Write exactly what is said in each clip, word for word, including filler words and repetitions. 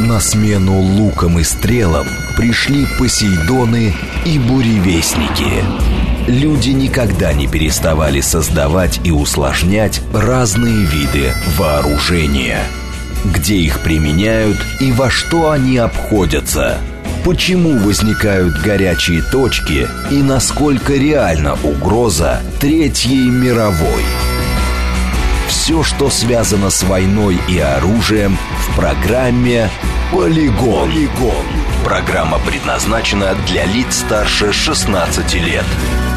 На смену лукам и стрелам пришли Посейдоны и буревестники. Люди никогда не переставали создавать и усложнять разные виды вооружения. Где их применяют и во что они обходятся? Почему возникают горячие точки и насколько реальна угроза Третьей мировой? Все, что связано с войной и оружием, в программе «Полигон». Полигон. Программа предназначена для лиц старше шестнадцати лет.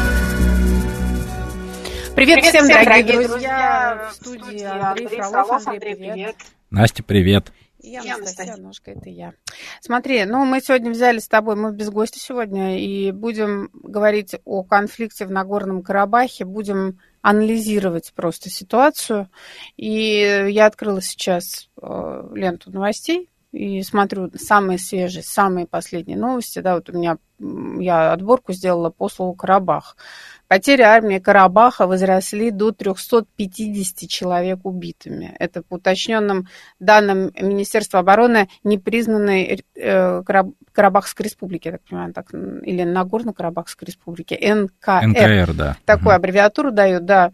Привет, Привет всем, всем, дорогие друзья. друзья! В студии Андрей Фролов. Андрей, привет. Настя, привет. И я, Анастасия Ножка, это я. Смотри, ну мы сегодня взяли с тобой, мы без гостя сегодня, и будем говорить о конфликте в Нагорном Карабахе, будем анализировать просто ситуацию. И я открыла сейчас э, ленту новостей и смотрю самые свежие, самые последние новости. Да, вот у меня, я отборку сделала по слову «Карабах». Потери армии Карабаха возросли до триста пятьдесят человек убитыми. Это по уточненным данным Министерства обороны непризнанной э, Карабахской республики, я так понимаю, так, или Нагорно-Карабахской республики, эн ка эр. эн ка эр, да. Такую угу. аббревиатуру дают, да.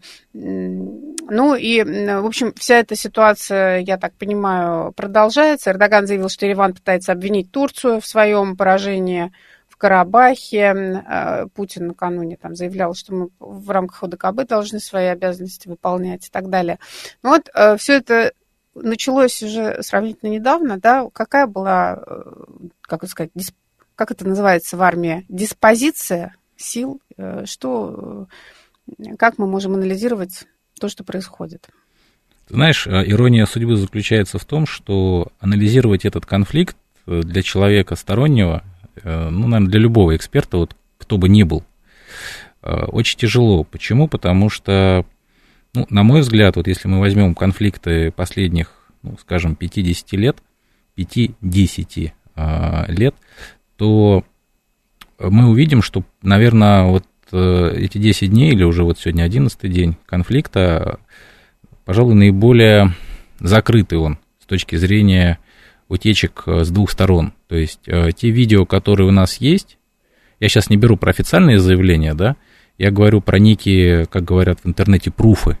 Ну и, в общем, вся эта ситуация, я так понимаю, продолжается. Эрдоган заявил, что Ереван пытается обвинить Турцию в своем поражении в Карабахе. Путин накануне там заявлял, что мы в рамках о дэ ка бэ должны свои обязанности выполнять и так далее. Ну вот все это началось уже сравнительно недавно, да, какая была, как это сказать, дисп... как это называется в армии, диспозиция сил, что, как мы можем анализировать то, что происходит? Знаешь, ирония судьбы заключается в том, что анализировать этот конфликт для человека стороннего, ну, наверное, для любого эксперта, вот кто бы ни был, очень тяжело. Почему? Потому что, ну, на мой взгляд, вот если мы возьмем конфликты последних, ну, скажем, пятидесяти лет, пяти-десяти лет, то мы увидим, что, наверное, вот эти десять дней, или уже вот сегодня одиннадцатый день конфликта, пожалуй, наиболее закрытый он с точки зрения утечек с двух сторон. То есть те видео, которые у нас есть, я сейчас не беру про официальные заявления, да, я говорю про некие, как говорят в интернете, пруфы.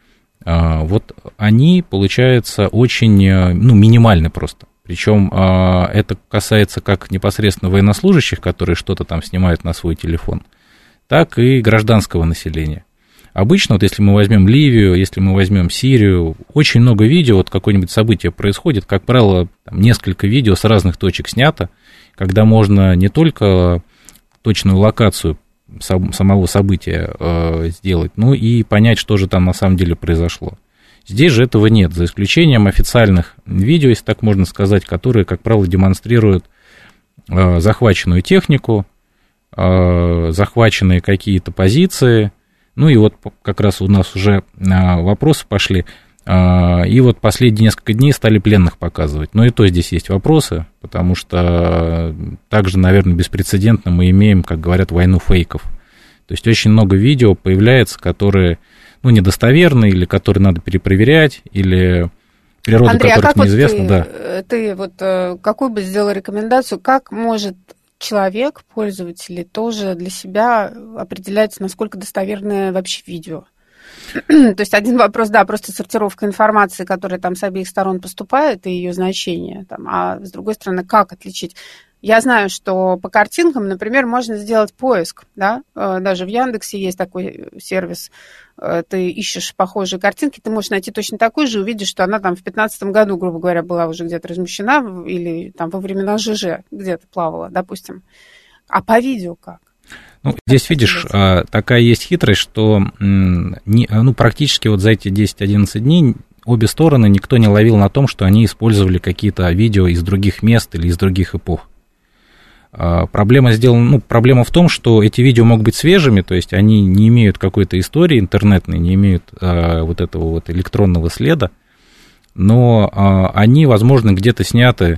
Вот они, получаются, очень, ну, минимальны просто. Причем это касается как непосредственно военнослужащих, которые что-то там снимают на свой телефон, так и гражданского населения. Обычно, вот если мы возьмем Ливию, если мы возьмем Сирию, очень много видео, вот какое-нибудь событие происходит, как правило, там несколько видео с разных точек снято, когда можно не только точную локацию самого события э, сделать, но и понять, что же там на самом деле произошло. Здесь же этого нет, за исключением официальных видео, если так можно сказать, которые, как правило, демонстрируют э, захваченную технику, э, захваченные какие-то позиции. Ну и вот как раз у нас уже вопросы пошли, и вот последние несколько дней стали пленных показывать. Но и то здесь есть вопросы, потому что также, наверное, беспрецедентно мы имеем, как говорят, войну фейков. То есть очень много видео появляется, которые, ну, недостоверны, или которые надо перепроверять, или природа Андрей, которых а как неизвестна. Вот ты, да. ты вот какую бы сделал рекомендацию, как может человек, пользователи, тоже для себя определять, насколько достоверное вообще видео? То есть один вопрос, да, просто сортировка информации, которая там с обеих сторон поступает, и ее значение, там, а с другой стороны, как отличить? Я знаю, что по картинкам, например, можно сделать поиск, да, даже в Яндексе есть такой сервис, ты ищешь похожие картинки, ты можешь найти точно такую же, увидишь, что она там в пятнадцатом году, грубо говоря, была уже где-то размещена, или там во времена ЖЖ где-то плавала, допустим. А по видео как? Ну, здесь, видишь, такая есть хитрость, что ну, практически вот за эти десять-одиннадцать дней обе стороны никто не ловил на том, что они использовали какие-то видео из других мест или из других эпох. Проблема сделана, ну, проблема в том, что эти видео могут быть свежими, то есть они не имеют какой-то истории интернетной, не имеют а, вот этого вот электронного следа, но а, они, возможно, где-то сняты,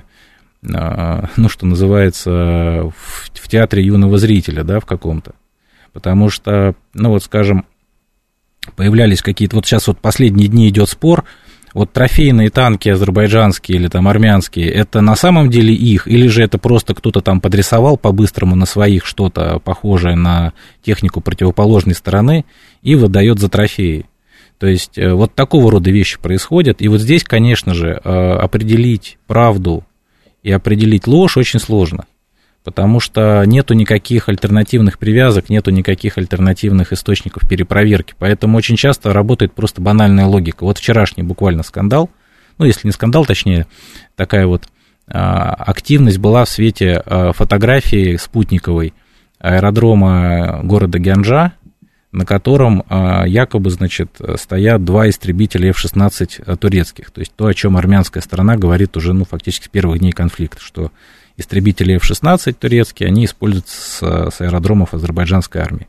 а, ну, что называется, в, в театре юного зрителя, да, в каком-то, потому что, ну, вот, скажем, появлялись какие-то, вот сейчас вот последние дни идет спор вот трофейные танки азербайджанские или там армянские, это на самом деле их, или же это просто кто-то там подрисовал по-быстрому на своих что-то похожее на технику противоположной стороны и выдает за трофеи. То есть вот такого рода вещи происходят, и вот здесь, конечно же, определить правду и определить ложь очень сложно, потому что нету никаких альтернативных привязок, нету никаких альтернативных источников перепроверки, поэтому очень часто работает просто банальная логика. Вот вчерашний буквально скандал, ну, если не скандал, точнее, такая вот активность была в свете фотографии спутниковой аэродрома города Гянджа, на котором якобы, значит, стоят два истребителя эф шестнадцать турецких. То есть то, о чем армянская сторона говорит уже, ну, фактически с первых дней конфликта, что истребители эф шестнадцать турецкие, они используются с, с аэродромов азербайджанской армии.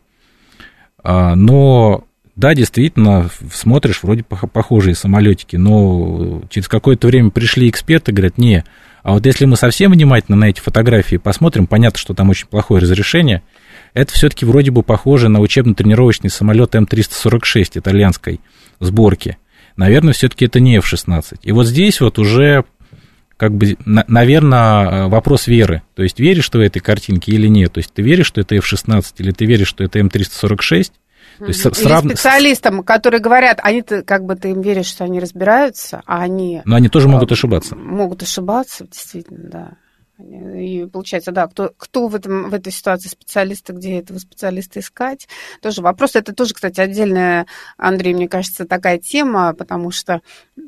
Но, да, действительно, смотришь, вроде похожие самолетики, но через какое-то время пришли эксперты, говорят, не, а вот если мы совсем внимательно на эти фотографии посмотрим, понятно, что там очень плохое разрешение, это все-таки вроде бы похоже на учебно-тренировочный самолет эм триста сорок шесть итальянской сборки. Наверное, все-таки это не эф шестнадцать. И вот здесь вот уже, как бы, на, наверное, вопрос веры. То есть, веришь ты в этой картинке или нет? То есть, ты веришь, что это эф шестнадцать, или ты веришь, что это эм триста сорок шесть? То есть, или срав... специалистам, которые говорят, они-то, как бы, ты им веришь, что они разбираются, а они... Но они тоже могут ошибаться. Могут ошибаться, действительно, да. И получается, да, кто, кто в, этом, в этой ситуации специалисты, где этого специалиста искать, тоже вопрос. Это тоже, кстати, отдельная, Андрей, мне кажется, такая тема, потому что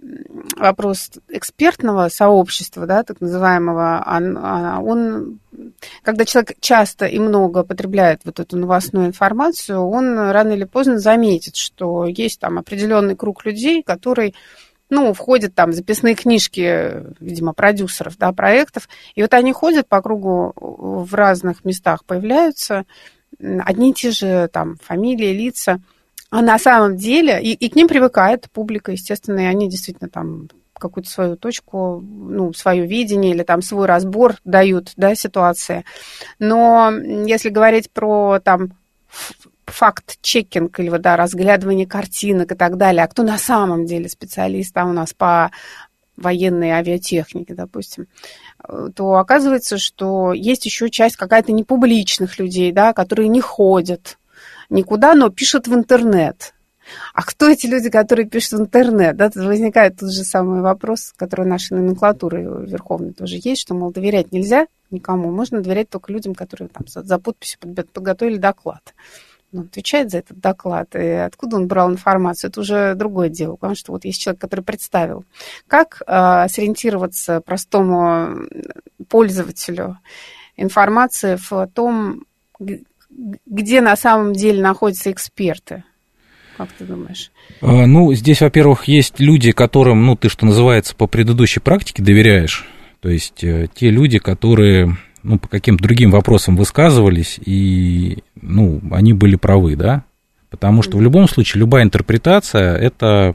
вопрос экспертного сообщества, да, так называемого, он, он, когда человек часто и много потребляет вот эту новостную информацию, он рано или поздно заметит, что есть там определенный круг людей, который... ну, входят там записные книжки, видимо, продюсеров, да, проектов, и вот они ходят по кругу в разных местах, появляются одни и те же там фамилии, лица, а на самом деле, и, и к ним привыкает публика, естественно, и они действительно там какую-то свою точку, ну, свое видение или там свой разбор дают, да, ситуации. Но если говорить про там факт-чекинг или вот, да, разглядывание картинок и так далее, а кто на самом деле специалист там у нас по военной авиатехнике, допустим, то оказывается, что есть еще часть какая-то непубличных людей, да, которые не ходят никуда, но пишут в интернет. А кто эти люди, которые пишут в интернет? Да, тут возникает тот же самый вопрос, который нашей номенклатуры верховной тоже есть, что, мол, доверять нельзя никому, можно доверять только людям, которые там за, за подписью подготовили доклад. Он отвечает за этот доклад, и откуда он брал информацию, это уже другое дело, потому что вот есть человек, который представил. Как э, сориентироваться простому пользователю информации в том, где на самом деле находятся эксперты? Как ты думаешь? Ну, здесь, во-первых, есть люди, которым, ну, ты, что называется, по предыдущей практике доверяешь, то есть те люди, которые... ну, по каким-то другим вопросам высказывались, и, ну, они были правы, да, потому что в любом случае любая интерпретация – это,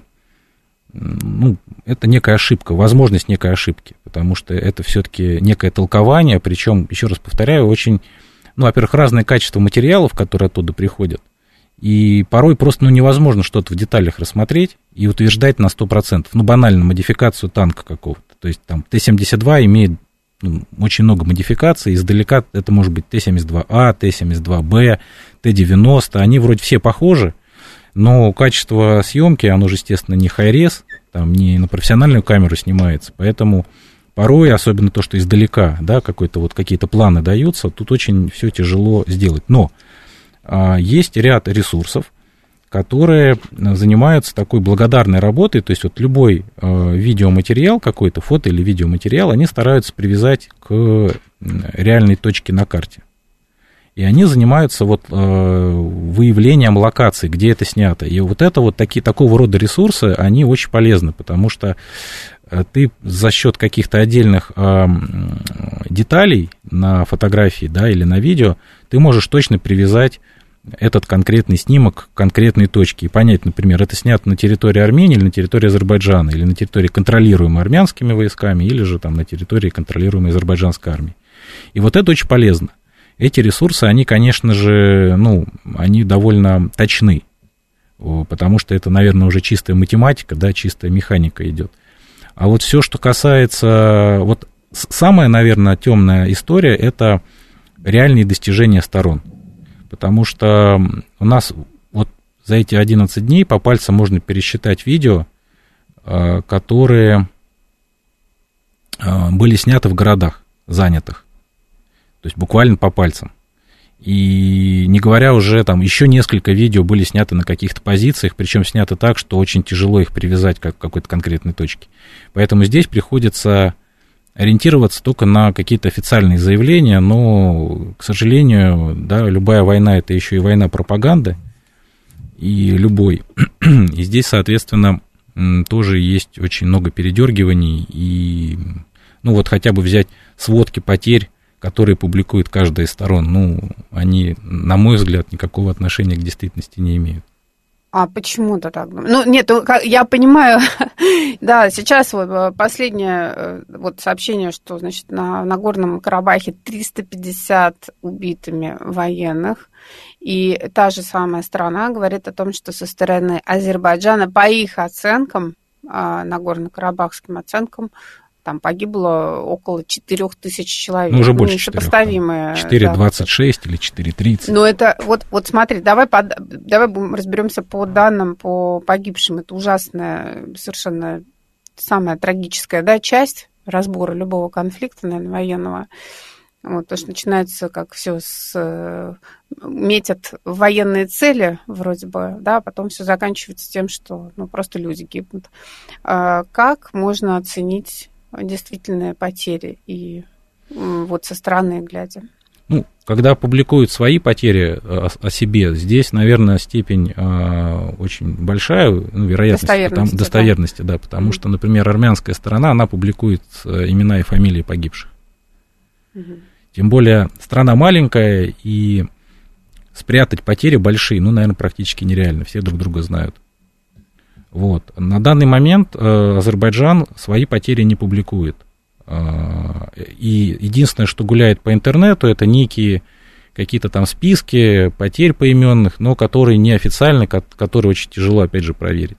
ну, это некая ошибка, возможность некой ошибки, потому что это все-таки некое толкование, причем, еще раз повторяю, очень, ну, во-первых, разное качество материалов, которые оттуда приходят, и порой просто, ну, невозможно что-то в деталях рассмотреть и утверждать на сто процентов, ну, банально, модификацию танка какого-то, то есть там Т семьдесят два имеет очень много модификаций, издалека это может быть Т семьдесят два А, Т семьдесят два Б, Т девяносто, они вроде все похожи, но качество съемки, оно же, естественно, не хай-рез, там не на профессиональную камеру снимается, поэтому порой, особенно то, что издалека, да, какой-то вот какие-то планы даются, тут очень все тяжело сделать, но а, есть ряд ресурсов, которые занимаются такой благодарной работой, то есть вот любой э, видеоматериал какой-то, фото или видеоматериал, они стараются привязать к реальной точке на карте. И они занимаются вот э, выявлением локаций, где это снято. И вот это вот такие, такого рода ресурсы, они очень полезны, потому что ты за счет каких-то отдельных э, деталей на фотографии, да, или на видео, ты можешь точно привязать этот конкретный снимок к конкретной точке и понять, например, это снято на территории Армении или на территории Азербайджана, или на территории, контролируемой армянскими войсками, или же там на территории, контролируемой азербайджанской армией. И вот это очень полезно. Эти ресурсы, они, конечно же, ну, они довольно точны. потому что это, наверное, уже чистая математика, да, чистая механика идет. А вот все, что касается... Вот самая, наверное, темная история, это реальные достижения сторон. Потому что у нас вот за эти одиннадцать дней по пальцам можно пересчитать видео, которые были сняты в городах занятых. То есть буквально по пальцам. И не говоря уже, там еще несколько видео были сняты на каких-то позициях, причем сняты так, что очень тяжело их привязать к какой-то конкретной точке. Поэтому здесь приходится ориентироваться только на какие-то официальные заявления, но, к сожалению, да, любая война — это еще и война пропаганды, и любой. И здесь, соответственно, тоже есть очень много передергиваний, и, ну, вот хотя бы взять сводки потерь, которые публикует каждая из сторон, ну, они, на мой взгляд, никакого отношения к действительности не имеют. А почему-то так? Ну, нет, я понимаю, да, сейчас вот последнее вот сообщение, что, значит, на Нагорном Карабахе триста пятьдесят убитыми военных, и та же самая страна говорит о том, что со стороны Азербайджана, по их оценкам, нагорно-карабахским оценкам, там погибло около четыре тысячи человек. Ну, уже больше четыре. Несопоставимые. четыре двадцать шесть да. Или четыре тридцать. Но это, вот, вот смотри, давай, по, давай разберемся по данным, по погибшим. Это ужасная, совершенно самая трагическая, да, часть разбора любого конфликта, наверное, военного. Вот, то, что начинается, как все с... метят военные цели, вроде бы, да, потом все заканчивается тем, что, ну, просто люди гибнут. А как можно оценить действительные потери и вот со стороны глядя? Ну, когда публикуют свои потери о, о себе, здесь, наверное, степень э, очень большая, ну, вероятность достоверности, потому, достоверности да. Да, потому mm-hmm. что, например, армянская сторона, она публикует имена и фамилии погибших. Mm-hmm. Тем более страна маленькая, и спрятать потери большие, ну, наверное, практически нереально, все друг друга знают. Вот. На данный момент э, Азербайджан свои потери не публикует. Э, и единственное, что гуляет по интернету, это некие какие-то там списки потерь поименных, но которые неофициальны, которые очень тяжело, опять же, проверить.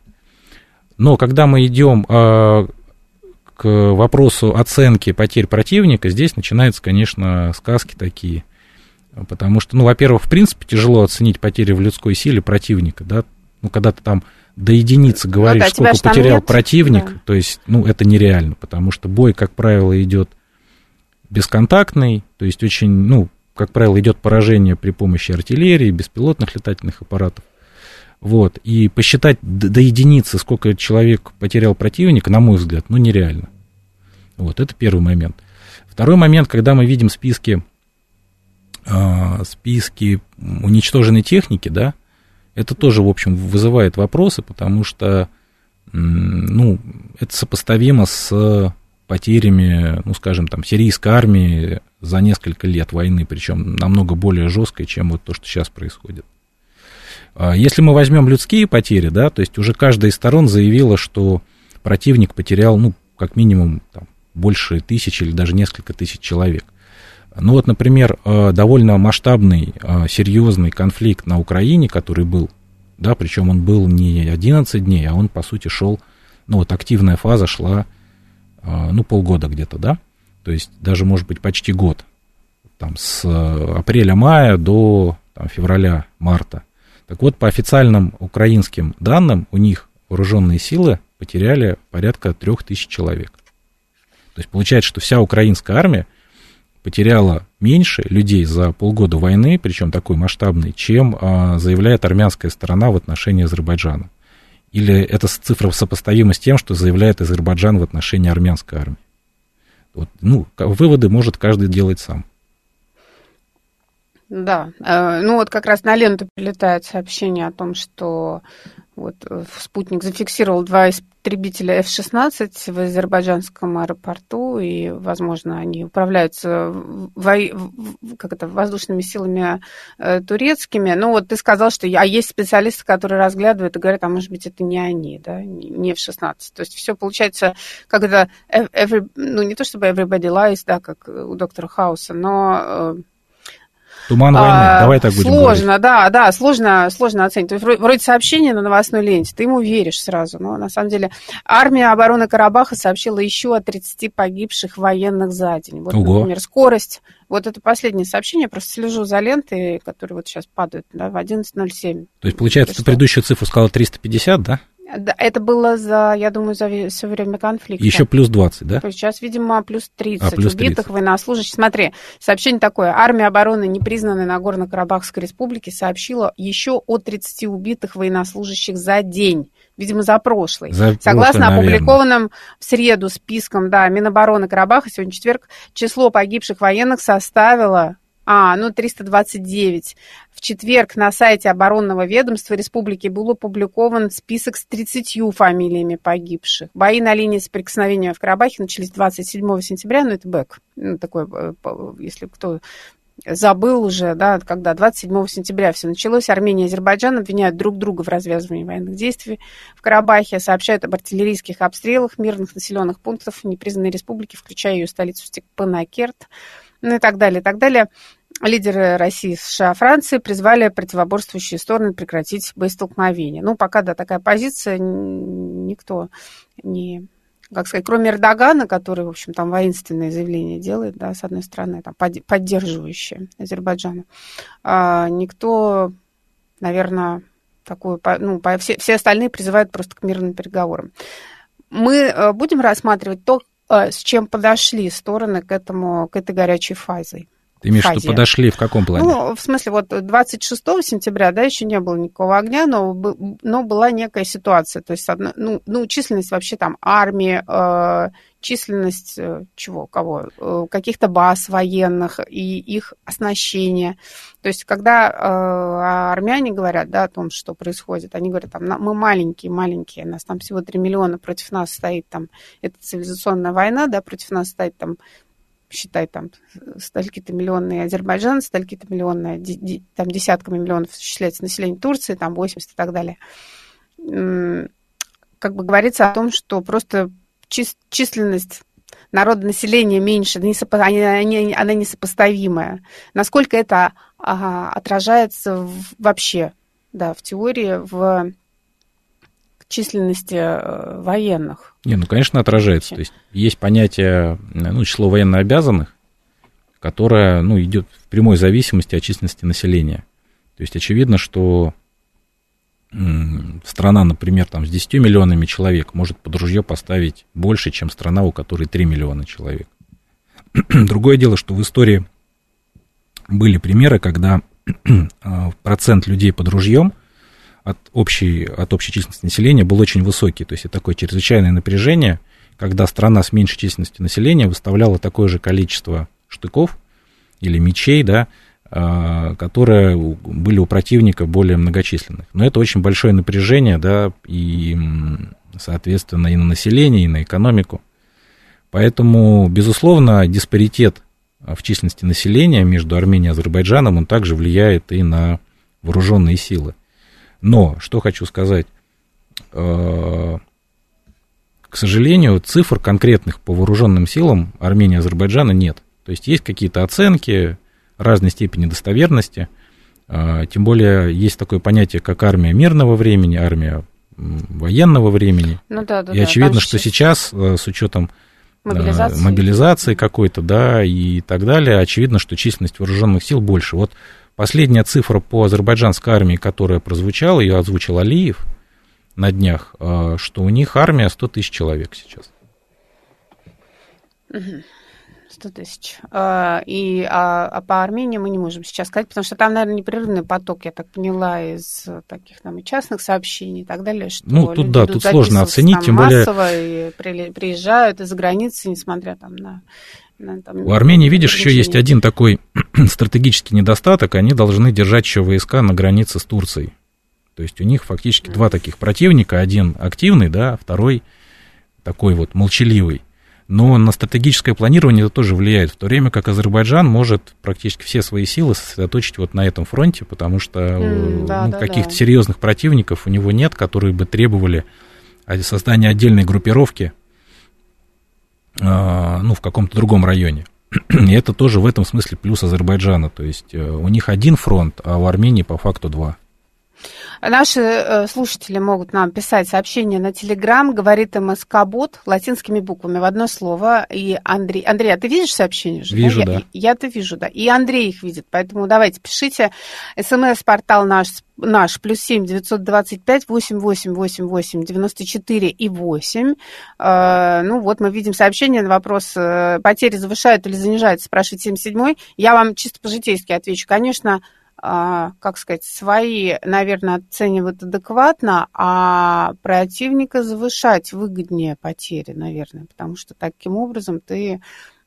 Но когда мы идем э, к вопросу оценки потерь противника, здесь начинаются, конечно, сказки такие. Потому что, ну, во-первых, в принципе, тяжело оценить потери в людской силе противника, да, ну, когда ты там до единицы говоришь, ну, да, сколько потерял противник, да. То есть, ну, это нереально, потому что бой, как правило, идет бесконтактный, то есть очень, ну, как правило, идет поражение при помощи артиллерии, беспилотных летательных аппаратов. Вот, и посчитать до, до единицы, сколько человек потерял противник, на мой взгляд, ну, нереально. Вот, это первый момент. Второй момент, когда мы видим списки, э, списки уничтоженной техники, да, это тоже, в общем, вызывает вопросы, потому что, ну, это сопоставимо с потерями, ну, скажем, там, сирийской армии за несколько лет войны, причем намного более жесткой, чем вот то, что сейчас происходит. Если мы возьмем людские потери, да, то есть уже каждая из сторон заявила, что противник потерял, ну, как минимум, там, больше тысячи или даже несколько тысяч человек. Ну вот, например, довольно масштабный, серьезный конфликт на Украине, который был, да, причем он был не одиннадцать дней, а он, по сути, шел, ну вот активная фаза шла, ну, полгода где-то, да, то есть даже, может быть, почти год, там, с апреля-мая до там, февраля-марта. Так вот, по официальным украинским данным, у них вооруженные силы потеряли порядка трех тысяч человек. То есть получается, что вся украинская армия потеряла меньше людей за полгода войны, причем такой масштабной, чем а, заявляет армянская сторона в отношении Азербайджана. Или эта цифра сопоставима с тем, что заявляет Азербайджан в отношении армянской армии. Вот, ну, выводы может каждый делать сам. Да, ну вот как раз на ленту прилетает сообщение о том, что вот спутник зафиксировал два истребителя эф шестнадцать в азербайджанском аэропорту, и, возможно, они управляются во... как это, воздушными силами турецкими. Ну вот ты сказал, что а есть специалисты, которые разглядывают и говорят, а может быть это не они, да, не эф шестнадцать. То есть все получается как это, every... ну не то чтобы everybody lies, да, как у доктора Хауса, но Туман войны, а, давай так будем Сложно, говорить. да, да, сложно, сложно оценить. То есть, вроде сообщения на новостной ленте, ты ему веришь сразу, но на самом деле армия обороны Карабаха сообщила еще о тридцати погибших военных за день. Вот, Ого. Например, скорость. Вот это последнее сообщение, я просто слежу за лентой, которые вот сейчас падают, да, в одиннадцать ноль семь. То есть, получается, ты предыдущую цифру сказала триста пятьдесят, да? Да, это было за, я думаю, за все время конфликта. Еще плюс двадцать, да? То есть сейчас, видимо, плюс тридцать а, плюс убитых тридцать. Военнослужащих. Смотри, сообщение такое. Армия обороны непризнанной Нагорно-Карабахской республики сообщила еще о тридцати убитых военнослужащих за день. Видимо, за прошлый. За Согласно прошлый, опубликованным в среду спискам, да, Минобороны Карабаха, сегодня четверг, число погибших военных составило... А, ну, триста двадцать девять. В четверг на сайте оборонного ведомства республики был опубликован список с тридцатью фамилиями погибших. Бои на линии соприкосновения в Карабахе начались двадцать седьмого сентября, ну, это бэк, ну, такой, если кто забыл уже, да, когда двадцать седьмого сентября все началось. Армения и Азербайджан обвиняют друг друга в развязывании военных действий в Карабахе, сообщают об артиллерийских обстрелах мирных населенных пунктов непризнанной республики, включая ее столицу Степанакерт, ну и так далее, и так далее. Лидеры России, США, Франции призвали противоборствующие стороны прекратить боестолкновение. Ну, пока, да, такая позиция, никто не, как сказать, кроме Эрдогана, который, в общем, там воинственные заявления делает, да, с одной стороны, там, поддерживающие Азербайджана, а никто, наверное, такую, ну, все, все остальные призывают просто к мирным переговорам. Мы будем рассматривать то, с чем подошли стороны к этому, к этой горячей фазе. Ты имеешь в виду, подошли в каком плане? Ну, в смысле, вот двадцать шестого сентября, да, еще не было никакого огня, но, но была некая ситуация. То есть, ну, ну численность вообще там армии, э, численность э, чего, кого? Э, каких-то баз военных и их оснащение. То есть, когда э, армяне говорят, да, о том, что происходит, они говорят, там, мы маленькие, маленькие, нас там всего три миллиона, против нас стоит там, это цивилизационная война, да, против нас стоит там, считай, там, столько-то миллионные Азербайджан, столько-то миллионные, там, десятками миллионов исчисляется население Турции, там, восемьдесят и так далее. Как бы говорится о том, что просто численность народонаселения меньше, она несопоставимая. Насколько это отражается вообще, да, в теории, в численности военных? Не, ну, конечно, отражается. То есть есть понятие, ну, число военнообязанных, которое, ну, идет в прямой зависимости от численности населения. То есть очевидно, что страна, например, там, с десятью миллионами человек может под ружье поставить больше, чем страна, у которой три миллиона человек. Другое дело, что в истории были примеры, когда процент людей под ружьем от общей, от общей численности населения был очень высокий. То есть это такое чрезвычайное напряжение, когда страна с меньшей численностью населения выставляла такое же количество штыков или мечей, да, которые были у противника более многочисленных. Но это очень большое напряжение, да, и, соответственно, и на население, и на экономику. Поэтому, безусловно, диспаритет в численности населения между Арменией и Азербайджаном, он также влияет и на вооруженные силы. Но, что хочу сказать, к сожалению, цифр конкретных по вооруженным силам Армении и Азербайджана нет. То есть есть какие-то оценки разной степени достоверности, тем более есть такое понятие, как армия мирного времени, армия военного времени. Ну, да, да, и очевидно, да, что сейчас, с учетом мобилизации. мобилизации какой-то, да, и так далее, очевидно, что численность вооруженных сил больше. Вот последняя цифра по азербайджанской армии, которая прозвучала, ее озвучил Алиев на днях, что у них армия сто тысяч человек сейчас. сто тысяч. И, а, а по Армении мы не можем сейчас сказать, потому что там, наверное, непрерывный поток, я так поняла, из таких там и частных сообщений и так далее, что ну, тут, да, тут сложно оценить, тем более массово и приезжают из-за границы, несмотря там на... Там, у Армении, видишь, еще есть один такой стратегический недостаток, они должны держать еще войска на границе с Турцией. То есть у них фактически mm. два таких противника, один активный, да, второй такой вот молчаливый. Но на стратегическое планирование это тоже влияет, в то время как Азербайджан может практически все свои силы сосредоточить вот на этом фронте, потому что mm, да, ну, да, каких-то да. серьезных противников у него нет, которые бы требовали создания отдельной группировки, ну, в каком-то другом районе. И это тоже в этом смысле плюс Азербайджана. То есть у них один фронт, а у Армении по факту два. Наши слушатели могут нам писать сообщения на Телеграм, говорит МСК-бот латинскими буквами в одно слово. И Андрей, Андрей, а ты видишь сообщения? Вижу, да. Я, я-то вижу, да. И Андрей их видит, поэтому давайте пишите. СМС-портал наш, наш плюс семь девятьсот двадцать пять восемь восемь восемь восемь девяносто четыре и восемь. Э, ну вот мы видим сообщение на вопрос, потери завышают или занижают, спрашивает семьдесят седьмой. Я вам чисто по-житейски отвечу. Конечно, А, как сказать, свои, наверное, оценивают адекватно, а противника завышать выгоднее потери, наверное, потому что таким образом ты,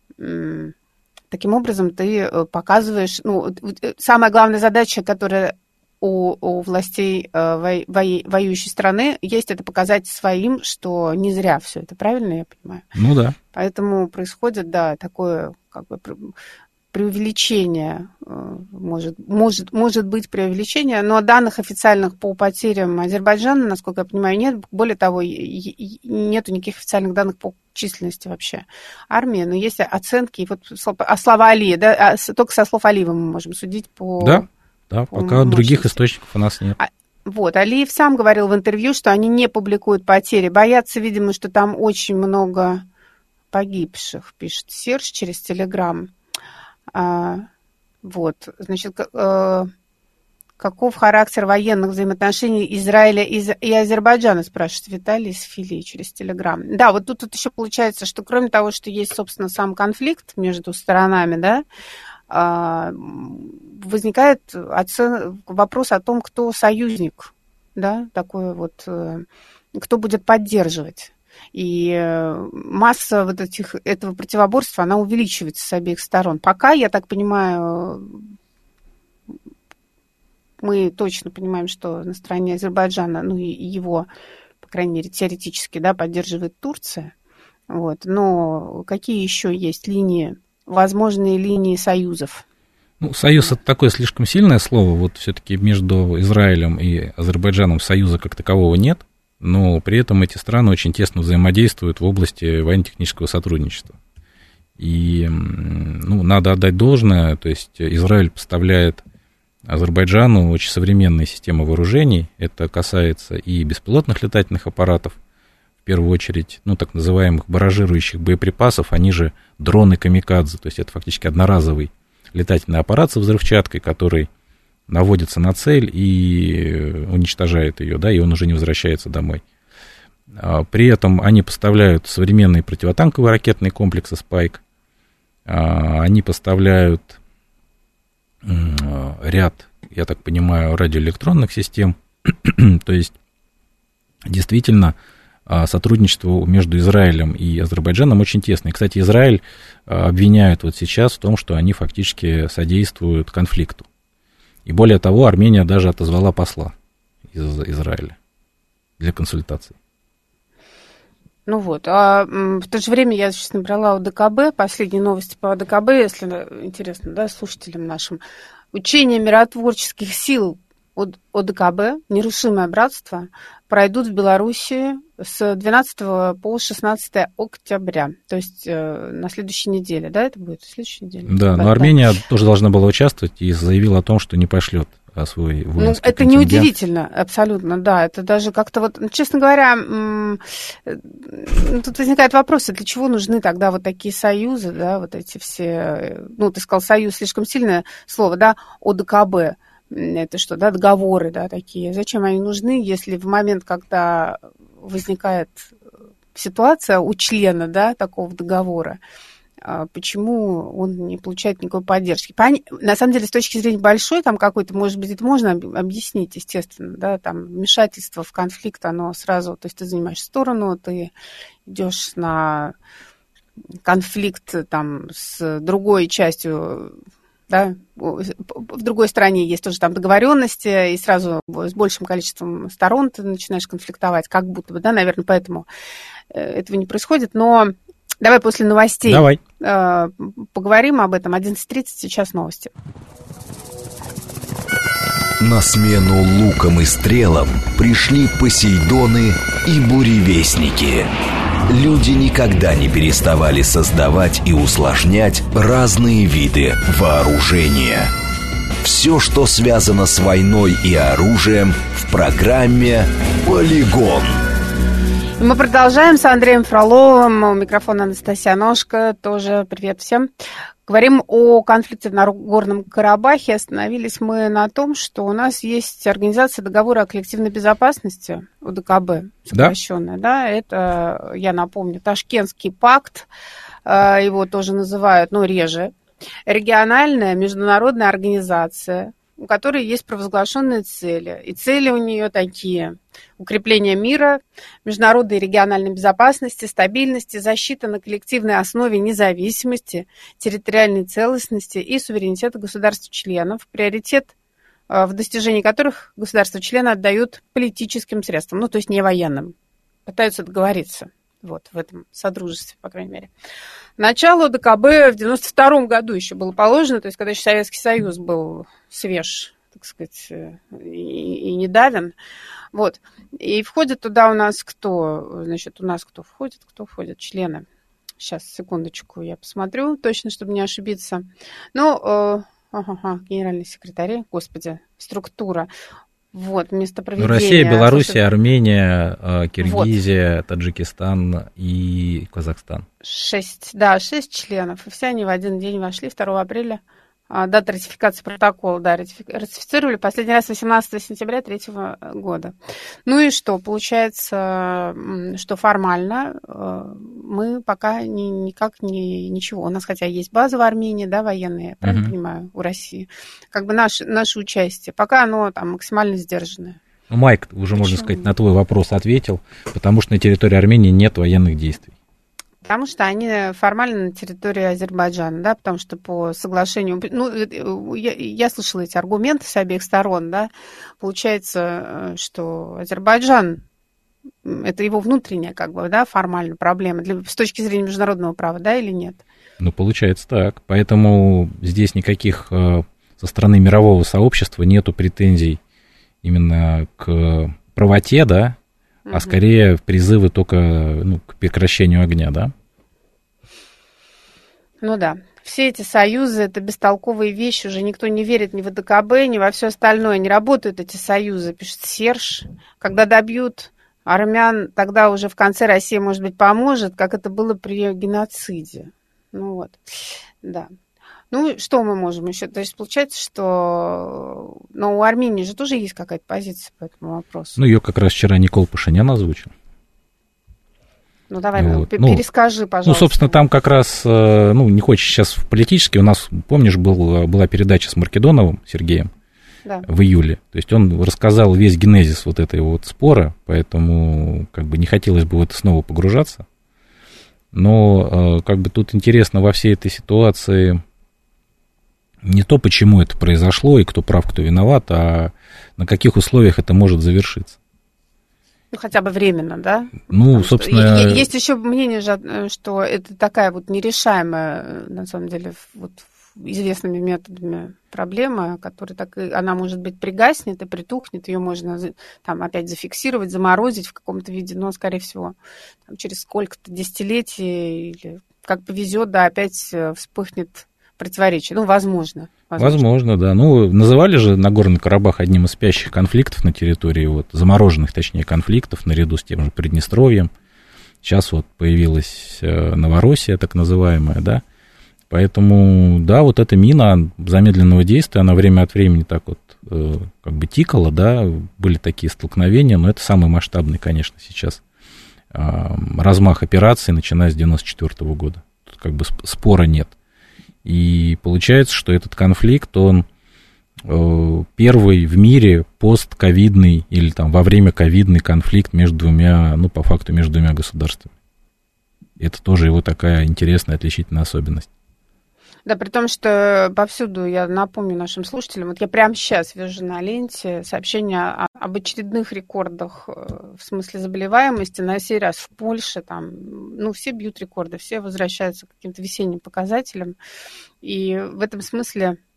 таким образом ты показываешь, ну, самая главная задача, которая у, у властей во, во, воюющей страны есть, это показать своим, что не зря все это, правильно я понимаю? Ну да. Поэтому происходит, да, такое, как бы, преувеличение, может, может, может быть преувеличение, но данных официальных по потерям Азербайджана, насколько я понимаю, нет. Более того, нету никаких официальных данных по численности вообще армии, но есть оценки. И вот а слова Али, да, только со слов Алиева мы можем судить по... Да, да, по пока мощности. Других источников у нас нет. Вот, Алиев сам говорил в интервью, что они не публикуют потери, боятся, видимо, что там очень много погибших, пишет Серж через Телеграм. А, вот, значит, э, каков характер военных взаимоотношений Израиля и, и Азербайджана, спрашивает Виталий из Филии через Телеграм. Да, вот тут, тут еще получается, что кроме того, что есть, собственно, сам конфликт между сторонами, да, э, возникает оцен... вопрос о том, кто союзник, да, такой вот, э, кто будет поддерживать. И масса вот этих, этого противоборства, она увеличивается с обеих сторон. Пока, я так понимаю, мы точно понимаем, что на стороне Азербайджана, ну и его, по крайней мере, теоретически, да, поддерживает Турция. Вот. Но какие еще есть линии, возможные линии союзов? Ну, союз – это такое слишком сильное слово. Вот все-таки между Израилем и Азербайджаном союза как такового нет. Но при этом эти страны очень тесно взаимодействуют в области военно-технического сотрудничества. И, ну, надо отдать должное, то есть Израиль поставляет Азербайджану очень современные системы вооружений. Это касается и беспилотных летательных аппаратов, в первую очередь, ну, так называемых барражирующих боеприпасов, они же дроны камикадзе, то есть это фактически одноразовый летательный аппарат со взрывчаткой, который наводится на цель и уничтожает ее, да, и он уже не возвращается домой. При этом они поставляют современные противотанковые ракетные комплексы «Спайк», они поставляют ряд, я так понимаю, радиоэлектронных систем, то есть действительно сотрудничество между Израилем и Азербайджаном очень тесное. Кстати, Израиль обвиняют вот сейчас в том, что они фактически содействуют конфликту. И более того, Армения даже отозвала посла из Израиля для консультаций. Ну вот, а в то же время я сейчас набрала ОДКБ, последние новости по ОДКБ, если интересно, да, слушателям нашим. Учения миротворческих сил ОДКБ «Нерушимое братство» пройдут в Беларуси с двенадцатого по шестнадцатое октября, то есть э, на следующей неделе, да, это будет? Следующей неделе? Да, но Армения тоже должна была участвовать и заявила о том, что не пошлет свой воинский Ну, это контингент. неудивительно, абсолютно, да, это даже как-то вот, честно говоря, м- тут возникает вопрос, для чего нужны тогда вот такие союзы, да, вот эти все, ну, ты сказал, союз, слишком сильное слово, да, ОДКБ. Это что, да, договоры, да, такие. Зачем они нужны, если в момент, когда возникает ситуация у члена, да, такого договора, почему он не получает никакой поддержки? На самом деле, с точки зрения большой, там какой-то, может быть, это можно объяснить, естественно, да, там вмешательство в конфликт, оно сразу, то есть ты занимаешь сторону, ты идешь на конфликт там с другой частью, да, в другой стране есть тоже там договоренности, и сразу с большим количеством сторон ты начинаешь конфликтовать, как будто бы, да, наверное, поэтому этого не происходит, но давай после новостей давай. Поговорим об этом. одиннадцать тридцать, сейчас новости. На смену лукам и стрелам пришли Посейдоны и буревестники. Люди никогда не переставали создавать и усложнять разные виды вооружения. Все, что связано с войной и оружием, в программе «Полигон». Мы продолжаем с Андреем Фроловым. У микрофона Анастасия Ножка. Тоже привет всем. Говорим о конфликте в Нагорном Карабахе. Остановились мы на том, что у нас есть организация договора о коллективной безопасности, ОДКБ, сокращенная. Да? Да, это, я напомню, Ташкентский пакт, его тоже называют, но реже. Региональная международная организация, у которой есть провозглашенные цели. И цели у нее такие: укрепление мира, международной и региональной безопасности, стабильности, защита на коллективной основе независимости, территориальной целостности и суверенитета государств-членов, приоритет в достижении которых государства-члены отдают политическим средствам, ну, то есть не военным. Пытаются договориться. Вот, в этом содружестве, по крайней мере. Начало ОДКБ в девяносто втором году еще было положено, то есть когда еще Советский Союз был свеж, так сказать, и, и недавен. Вот. И входит туда у нас кто? Значит, у нас кто входит? Кто входит? Члены. Сейчас, секундочку, я посмотрю точно, чтобы не ошибиться. Ну, э, ага, генеральный секретарь, господи, структура. Вот, место проведения. Ну, Россия, Белоруссия, Армения, Киргизия, вот. Таджикистан и Казахстан. Шесть, да, шесть членов. И все они в один день вошли, второго апреля. Дата ратификации протокола, да, ратифицировали последний раз восемнадцатого сентября третьего года. Ну и что? Получается, что формально мы пока ни, никак не, ничего. У нас хотя есть база в Армении, да, военные, правильно uh-huh. понимаю, у России. Как бы наше, наше участие. Пока оно там максимально сдержанное. Ну, Майк уже, Почему? можно сказать, на твой вопрос ответил, потому что на территории Армении нет военных действий. Потому что они формально на территории Азербайджана, да, потому что по соглашению, ну, я, я слышала эти аргументы с обеих сторон, да, получается, что Азербайджан, это его внутренняя, как бы, да, формально проблема для, с точки зрения международного права, да, или нет? Ну, получается так, поэтому здесь никаких со стороны мирового сообщества нету претензий именно к правоте, да, а скорее призывы только ну, к прекращению огня, да? Ну да. Все эти союзы, это бестолковые вещи, уже никто не верит ни в ОДКБ, ни во все остальное. Не работают эти союзы, пишет Серж. Когда добьют армян, тогда уже в конце Россия, может быть, поможет, как это было при геноциде. Ну вот, да. Ну, что мы можем еще? То есть получается, что ну, у Армении же тоже есть какая-то позиция по этому вопросу. Ну, ее как раз вчера Никол Пашинян озвучил. Ну, давай, вот. ну, перескажи, пожалуйста. Ну, собственно, там как раз, ну, не хочешь сейчас политически, у нас, помнишь, был, была передача с Маркедоновым Сергеем да. в июле. То есть он рассказал весь генезис вот этой вот спора, поэтому как бы не хотелось бы в это снова погружаться. Но как бы тут интересно во всей этой ситуации не то, почему это произошло и кто прав, кто виноват, а на каких условиях это может завершиться. Ну, хотя бы временно, да? Ну, Потому собственно... Что... Есть еще мнение, что это такая вот нерешаемая, на самом деле, вот известными методами проблема, которая так и... Она, может быть, пригаснет и притухнет, ее можно там опять зафиксировать, заморозить в каком-то виде, но, скорее всего, там, через сколько-то десятилетий или как повезет, да, опять вспыхнет противоречие. Ну, возможно. Возможно. возможно, да. Ну, называли же Нагорный Карабах одним из спящих конфликтов на территории, вот, замороженных, точнее, конфликтов, наряду с тем же Приднестровьем. Сейчас вот появилась Новороссия, так называемая, да. Поэтому, да, вот эта мина замедленного действия, она время от времени так вот э, как бы тикала, да, были такие столкновения, но это самый масштабный, конечно, сейчас э, размах операции, начиная с девяносто четвёртого года. Тут как бы спора нет. И получается, что этот конфликт, он э, первый в мире постковидный или там во время ковидный конфликт между двумя, ну, по факту, между двумя государствами. Это тоже его такая интересная отличительная особенность. Да, при том, что повсюду, я напомню нашим слушателям, вот я прямо сейчас вижу на ленте сообщения об очередных рекордах в смысле заболеваемости, на сей раз в Польше, там, ну, все бьют рекорды, все возвращаются к каким-то весенним показателям, и в этом смысле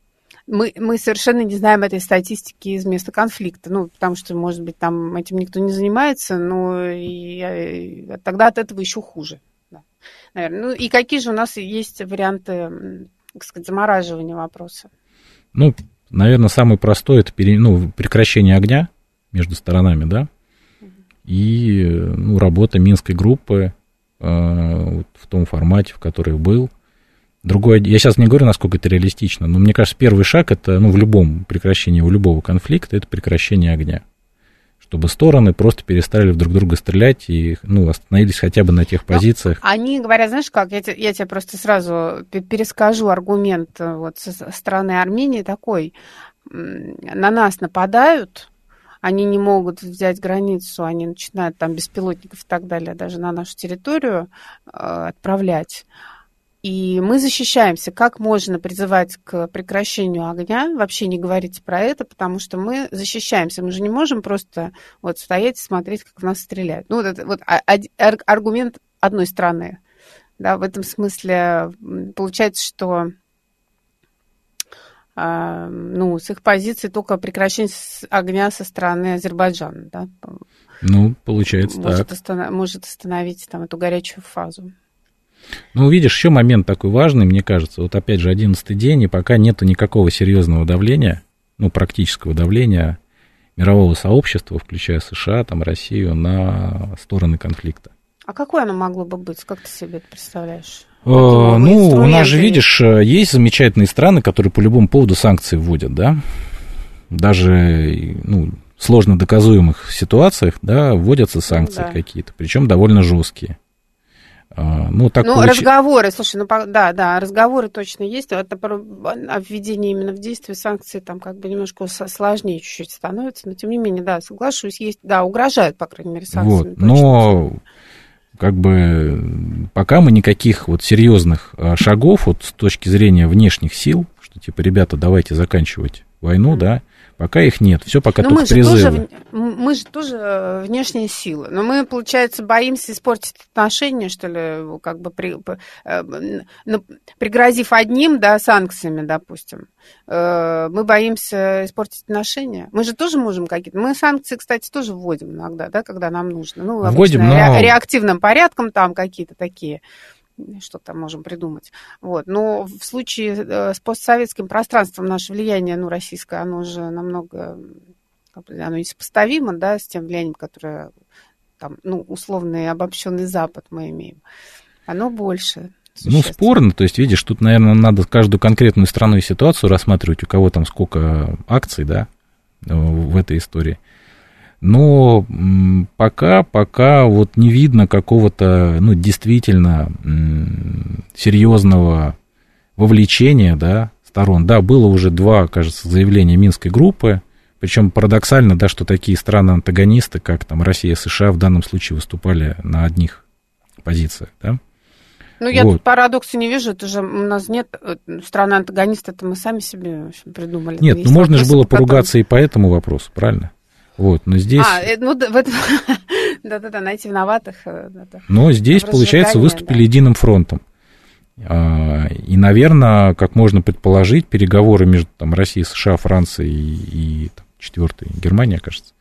мы, мы совершенно не знаем этой статистики из места конфликта, ну, потому что, может быть, там этим никто не занимается, но и, и тогда от этого еще хуже, да, наверное. Ну, и какие же у нас есть варианты, так сказать, замораживания вопроса? Ну, наверное, самый простой – это пере, ну, прекращение огня между сторонами, да, и ну, работа Минской группы э, вот в том формате, в котором был. Другое, я сейчас не говорю, насколько это реалистично, но мне кажется, первый шаг это, ну, в любом прекращении у любого конфликта, это прекращение огня. Чтобы стороны просто перестали друг друга стрелять и, ну, остановились хотя бы на тех позициях. Но они говорят, знаешь как, я, те, я тебе просто сразу перескажу аргумент вот со стороны Армении такой. На нас нападают, они не могут взять границу, они начинают там беспилотников и так далее даже на нашу территорию э, отправлять. И мы защищаемся. Как можно призывать к прекращению огня? Вообще не говорите про это, потому что мы защищаемся. Мы же не можем просто вот стоять и смотреть, как в нас стреляют. Ну, вот это вот аргумент одной стороны. Да, в этом смысле получается, что ну, с их позиции только прекращение огня со стороны Азербайджана, да? Ну, получается может так. Останов, может остановить там эту горячую фазу. Ну, видишь, еще момент такой важный, мне кажется. Вот опять же, одиннадцатый день, и пока нету никакого серьезного давления, ну, практического давления мирового сообщества, включая США, там, Россию, на стороны конфликта. А какое оно могло бы быть? Как ты себе это представляешь? Uh, ну, у нас же, видишь, есть замечательные страны, которые по любому поводу санкции вводят, да, даже, ну, сложно доказуемых ситуациях, да, вводятся санкции да. какие-то, причем довольно жесткие. Uh, ну, так ну получ... разговоры, слушай, ну, да, да, разговоры точно есть, это о введении именно в действие санкций там как бы немножко сложнее чуть-чуть становится, но тем не менее, да, соглашусь, есть, да, угрожают, по крайней мере, санкциями. Вот, но... Как бы пока мы никаких вот серьезных шагов вот с точки зрения внешних сил, что типа, ребята, давайте заканчивать войну, mm-hmm. да, пока их нет, все пока но только мы призывы. Тоже, мы же тоже внешняя сила, но мы, получается, боимся испортить отношения, что ли, как бы при, пригрозив одним, да, санкциями, допустим, мы боимся испортить отношения. Мы же тоже можем какие-то... Мы санкции, кстати, тоже вводим иногда, да, когда нам нужно. Ну, вводим, но... ре- реактивным порядком там какие-то такие... что там можем придумать. Вот. Но в случае с постсоветским пространством наше влияние, ну, российское, оно же намного, оно несопоставимо, да, с тем влиянием, которое там, ну, условный обобщенный Запад мы имеем. Оно больше. Ну, спорно, то есть, видишь, тут, наверное, надо каждую конкретную страну и ситуацию рассматривать, у кого там сколько акций, да, в этой истории. Но пока, пока вот не видно какого-то, ну, действительно серьезного вовлечения, да, сторон. Да, было уже два, кажется, заявления Минской группы, причем парадоксально, да, что такие страны-антагонисты, как там Россия и США, в данном случае выступали на одних позициях, да. Ну, я вот. Тут парадокса не вижу, это же у нас нет страны-антагониста, это мы сами себе в общем, придумали. Нет, ну можно же было поругаться и по этому вопросу, правильно? Вот, но здесь... А, ну, в этом... да-да-да, найти виноватых. Да-да. Но здесь, получается, выступили да. единым фронтом. И, наверное, как можно предположить, переговоры между там, Россией, США, Францией и, и там, четвертой, Германия, кажется,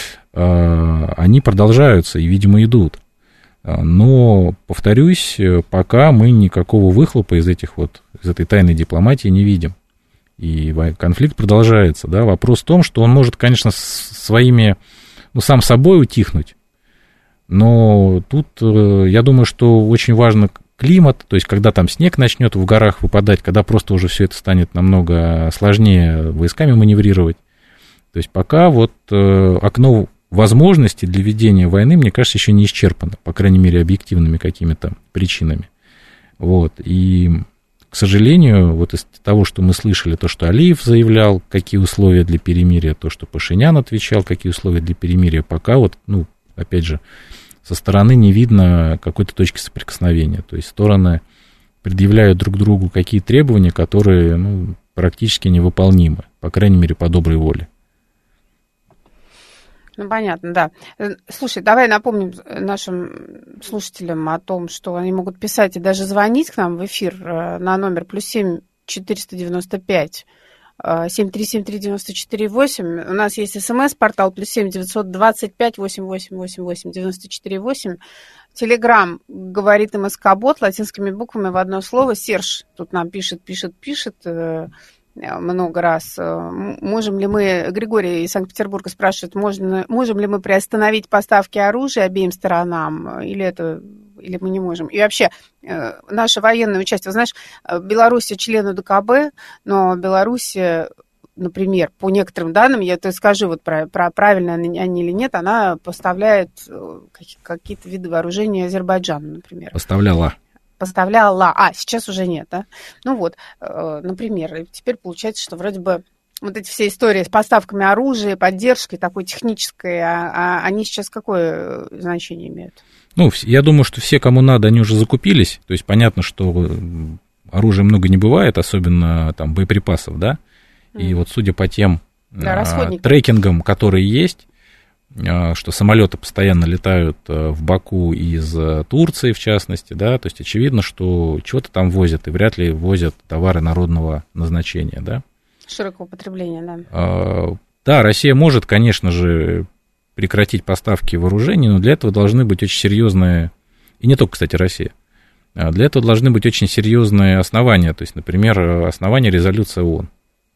они продолжаются и, видимо, идут. Но, повторюсь, пока мы никакого выхлопа из этих вот, из этой тайной дипломатии не видим. И конфликт продолжается, да. Вопрос в том, что он может, конечно, своими, ну, сам собой утихнуть, но тут, я думаю, что очень важно климат, то есть, когда там снег начнет в горах выпадать, когда просто уже все это станет намного сложнее войсками маневрировать. То есть, пока вот окно возможностей для ведения войны, мне кажется, еще не исчерпано, по крайней мере, объективными какими-то причинами. Вот, и... К сожалению, вот из того, что мы слышали, то, что Алиев заявлял, какие условия для перемирия, то, что Пашинян отвечал, какие условия для перемирия, пока вот, ну, опять же, со стороны не видно какой-то точки соприкосновения. То есть стороны предъявляют друг другу какие требования, которые, ну, практически невыполнимы, по крайней мере, по доброй воле. Ну, понятно, да. Слушай, давай напомним нашим слушателям о том, что они могут писать и даже звонить к нам в эфир на номер плюс семь четыреста девяносто пять семь три семь три девять четыре восемь. У нас есть смс-портал плюс семь девятьсот двадцать пять восемьдесят восемь восемьдесят восемь девяносто четыре восемь. Телеграм говорит МСК-бот латинскими буквами в одно слово. Серж тут нам пишет, пишет, пишет много раз. Можем ли мы, Григорий из Санкт-Петербурга спрашивает, можно, можем ли мы приостановить поставки оружия обеим сторонам, или это, или мы не можем? И вообще, наше военное участие, знаешь, Беларусь член УДКБ, но Беларусь, например, по некоторым данным, я то скажу, вот про, про правильно они или нет, она поставляет какие-то виды вооружения Азербайджану, например. Поставляла. Поставляла, а сейчас уже нет, да? Ну вот, э, например, теперь получается, что вроде бы вот эти все истории с поставками оружия, поддержкой такой технической, а, а они сейчас какое значение имеют? Ну, я думаю, что все, кому надо, они уже закупились, то есть понятно, что оружия много не бывает, особенно там боеприпасов, да, mm. и вот судя по тем да, а, трекингам, которые есть, что самолеты постоянно летают в Баку из Турции, в частности, да, то есть очевидно, что чего-то там возят, и вряд ли возят товары народного назначения, да. Широкого потребления, да. А, да, Россия может, конечно же, прекратить поставки вооружений, но для этого должны быть очень серьезные, и не только, кстати, Россия, для этого должны быть очень серьезные основания, то есть, например, основания резолюции ООН.